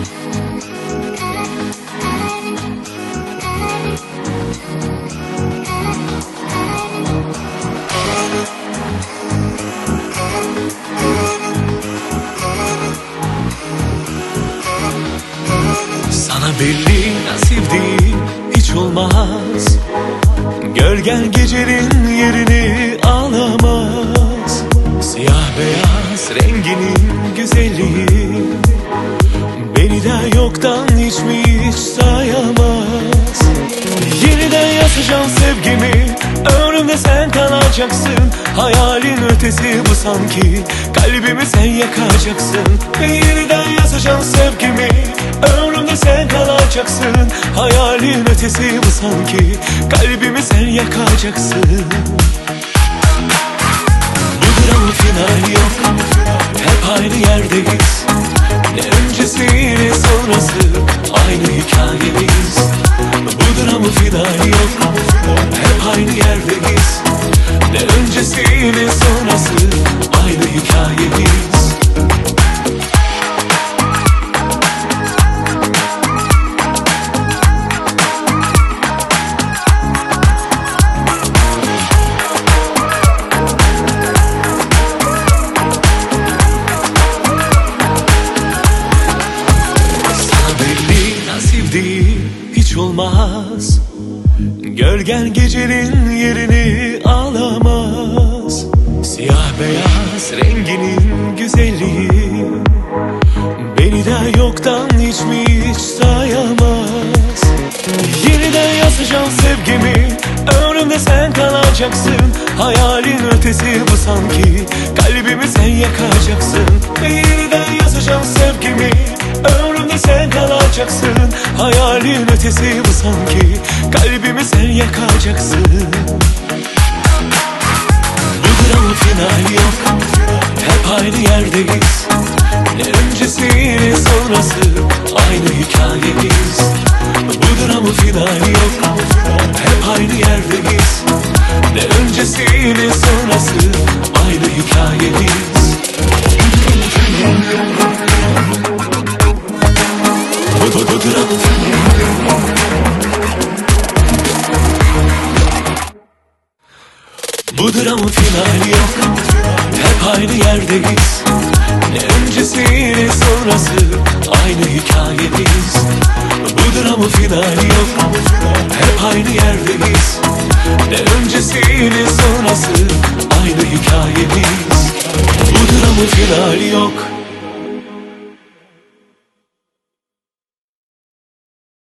Sana belli nasip değil, hiç olmaz. Gölgen gecenin yerini alamaz. Siyah beyaz renginin güzelliği beni de yoktan hiç mi hiç sayamaz. Yeniden yazacağım sevgimi, ömrümde sen kalacaksın. Hayalin ötesi bu sanki, kalbimi sen yakacaksın. Yeniden yazacağım sevgimi, ömrümde sen kalacaksın. Hayalin ötesi bu sanki, kalbimi sen yakacaksın. Bu dramın finali yok, hep aynı yerdeyiz. Ne öncesi ne sonrası, aynı hikayemiz. Bu dramın finali yok, hep aynı yerdeyiz. Ne öncesi ne sonrası, aynı hikayemiz. Hiç olmaz. Gölgen gecenin yerini alamaz. Siyah beyaz renginin güzelliği beni de yoktan hiç mi hiç sayamaz. Yeniden yazacağım sevgimi, ömrümde sen kalacaksın. Hayalin ötesi bu sanki, kalbimi sen yakacaksın. Yeniden yazacağım sevgimi, ömrümde sen kalacaksın. Hayalin ötesi bu sanki, kalbimi sen yakacaksın. Bu dramın finali yok, hep aynı yerdeyiz. Ne öncesi ne sonrası, aynı hikayemiz. Bu dramın finali yok, hep aynı yerdeyiz. Ne öncesi ne sonrası, aynı hikayemiz. Bu dramın finali yok, hep aynı yerdeyiz. Ne öncesi ne sonrası, aynı hikayemiz. Bu dramın finali yok, hep aynı yerdeyiz. Ne öncesi ne sonrası, aynı hikayemiz. Bu dramın finali yok.